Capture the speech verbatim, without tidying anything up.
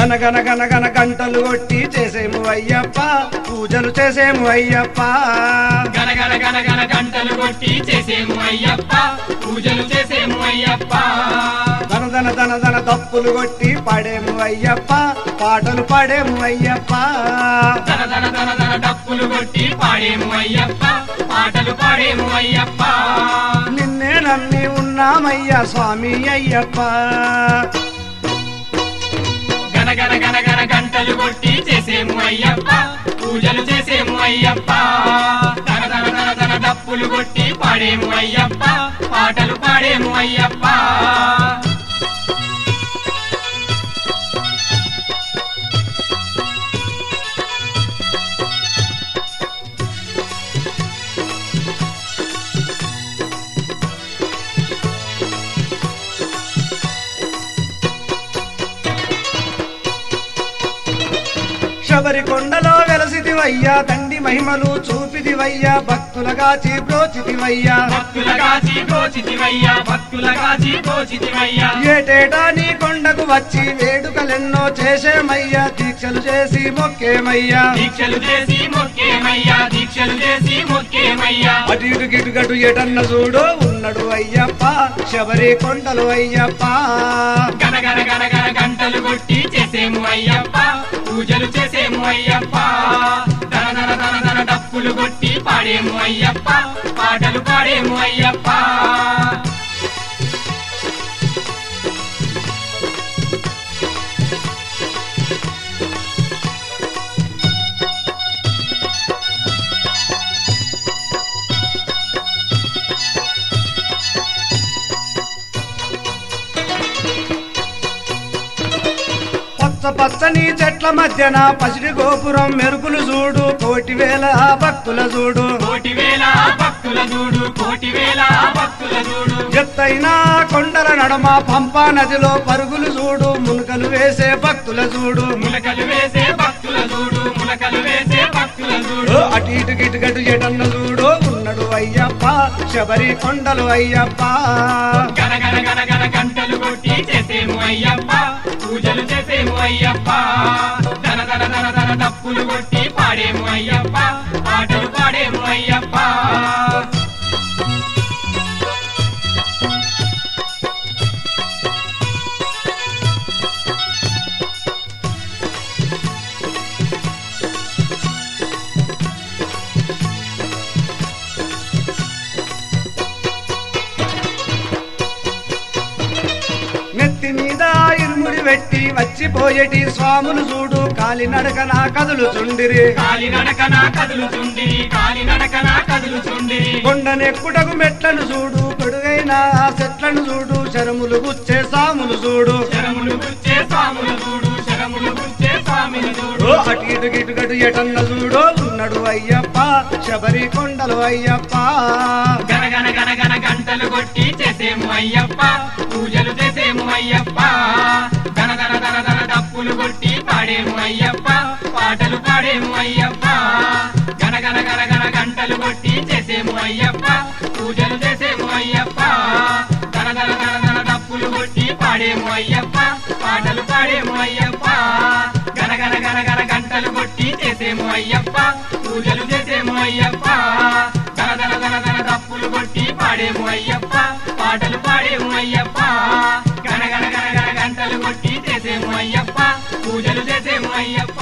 గన గన గన గన గంటలు కొట్టి చేసేము అయ్యప్ప పూజలు చేసేము అయ్యప్ప గన గన గన గన గంటలు కొట్టి చేసేము అయ్యప్ప పూజలు చేసేము అయ్యప్ప ధన ధన ధన ధన తప్పులు కొట్టి పాడేము అయ్యప్ప పాటలు పాడేము అయ్యప్ప ధన ధన ధన ధన డప్పులు కొట్టి పాడేము అయ్యప్ప పాటలు పాడేము అయ్యప్ప నిన్నే నమ్మి ఉన్నామయ్యా స్వామి అయ్యప్ప గన గన గన గన గంటలు కొట్టి చేసేము అయ్యప్ప పూజలు చేసేము అయ్యప్ప ధన ధన ధన ధన డప్పులు కొట్టి పాడేము అయ్యప్ప పాటలు పాడేము అయ్యప్ప శబరి కొండలో వెలసిదివయ్యా తండ్రి మహిమలు చూపిదివయ్యా భక్తులగాచి బ్రోచితివయ్యా భక్తులగాచి బ్రోచితివయ్యా భక్తులగాచి బ్రోచితివయ్యా ఏటేటా నీ కొండకు వచ్చి వేడుకలెన్నో చేసేమయ్యా దీక్షలు చేసి మొక్కేమయ్యా దీక్షలు చేసి మొక్కేమయ్యా దీక్షలు చేసి మొక్కేమయ్యా అటు ఇటు గిటుగటు ఎటన్న చూడు ఉన్నాడు అయ్యప్ప శబరి కొండలు అయ్యప్ప గన గన గన గన గంటలు కొట్టి చేసేము అయ్యప్ప పూజలు చేసేము అయ్యప్ప ధన ధన ధన ధన డప్పులు కొట్టి పాడేము అయ్యప్ప పాటలు పాడేము అయ్యప్ప పచ్చ పచ్చని చెట్ల మధ్యన పసిడి గోపురం మెరుపులు చూడు కోటి వేల భక్తుల చూడు కోటి వేల భక్తుల చూడు కోటి వేల భక్తుల చూడు ఎత్తైన కొండల నడమ పంపా నదిలో పరుగులు చూడు మునకలు వేసే భక్తుల చూడు ములకలు వేసే భక్తుల చూడు ములకలు వేసే భక్తుల చూడు అటు ఇటు గిటుగటు ఎటన్న చూడు ఉన్నాడు అయ్యప్ప శబరి కొండలు అయ్యప్ప గన గన గన గన గంటలు కొట్టి చేసేము అయ్యప్ప పూజలు చేసేము అయ్యప్ప ధన ధన ధన ధన డప్పులు కొట్టి పాడేము అయ్యప్ప పాటలు పాడేము అయ్యప్ప నెత్తి మీద ఇరుముడి పెట్టి వచ్చిపోయేటి స్వాములు చూడు కాలి నడకన కదులు చుండిరి కాలి నడకన కదులుచుండిరి కాలి నడకన కదులుచుండిరి కొండనెక్కుటకు మెట్లను చూడు పొడుగైన చెట్లను చూడు శరములు గుచ్చే సాములు చూడు శరములు గుచ్చే స్వాములు చూడు శరములు గుచ్చే స్వామిని చూడు ఓ అటు ఇటు గిటుగటు ఎటన్న చూడు ఉన్నాడు అయ్యప్ప శబరి కొండలు అయ్యప్ప గన గన గన గన గంటలు కొట్టి చేసేము అయ్యప్ప పూజలు చేసేము అయ్యప్ప ధన ధన ధన ధన డప్పులు కొట్టి పాడేము అయ్యప్ప పాటలు పాడేము అయ్యప్ప గన గన గన గన గంటలు కొట్టి చేసేము అయ్యప్ప పూజలు చేసేము అయ్యప్ప ధన ధన ధన ధన డప్పులు కొట్టి పాడేము అయ్యప్ప పాటలు పాడేము అయ్యప్ప గన గన గన గన గంటలు కొట్టి చేసేము అయ్యప్ప పూజలు చేసేము అయ్యప్ప ధన ధన ధన ధన డప్పులు కొట్టి పాడేము అయ్యప్ప పాటలు పాడేము అయ్యప్ప గన గన గన గన గంటలు కొట్టి చేసేము అయ్యప్ప పూజలు చేసేము అయ్యప్ప